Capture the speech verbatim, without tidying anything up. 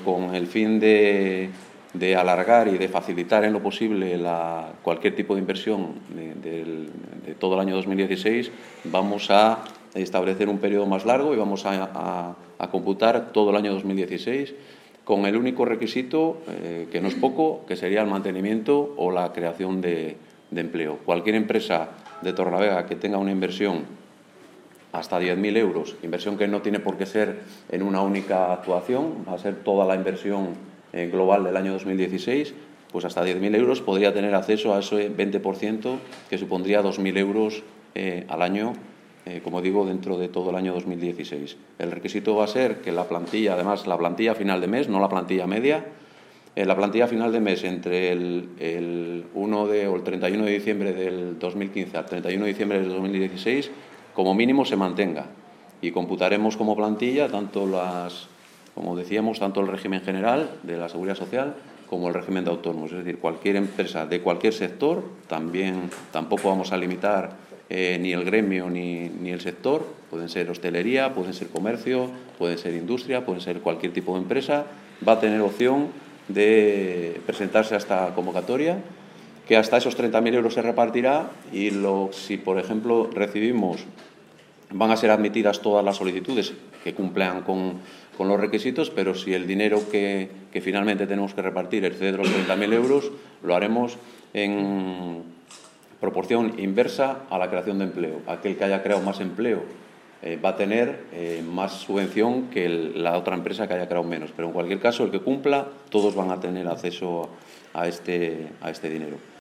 con el fin de, de alargar y de facilitar en lo posible la, cualquier tipo de inversión de, de, de todo el año dos mil dieciséis, vamos a establecer un periodo más largo y vamos a, a, a computar todo el año dos mil dieciséis con el único requisito, eh, que no es poco, que sería el mantenimiento o la creación de, de empleo. Cualquier empresa de Torrelavega que tenga una inversión hasta diez mil euros, inversión que no tiene por qué ser en una única actuación, va a ser toda la inversión eh, global del año dos mil dieciséis, pues hasta diez mil euros podría tener acceso a ese veinte por ciento que supondría dos mil euros eh, al año, eh, como digo, dentro de todo el año dos mil dieciséis. El requisito va a ser que la plantilla, además la plantilla a final de mes, no la plantilla media, eh, la plantilla a final de mes entre el, el, uno de, o el treinta y uno de diciembre del dos mil quince al treinta y uno de diciembre del dos mil dieciséis, como mínimo se mantenga, y computaremos como plantilla tanto las, como decíamos, tanto el régimen general de la Seguridad Social como el régimen de autónomos. Es decir, cualquier empresa de cualquier sector, también tampoco vamos a limitar eh, ni el gremio ni, ni el sector, pueden ser hostelería, pueden ser comercio, pueden ser industria, pueden ser cualquier tipo de empresa, va a tener opción de presentarse a esta convocatoria, que hasta esos treinta mil euros se repartirá, y lo, si, por ejemplo, recibimos, van a ser admitidas todas las solicitudes que cumplan con, con los requisitos, pero si el dinero que, que finalmente tenemos que repartir excede los treinta mil euros, lo haremos en proporción inversa a la creación de empleo. Aquel que haya creado más empleo eh, va a tener eh, más subvención que el, la otra empresa que haya creado menos, pero en cualquier caso, el que cumpla, todos van a tener acceso a este, a este dinero.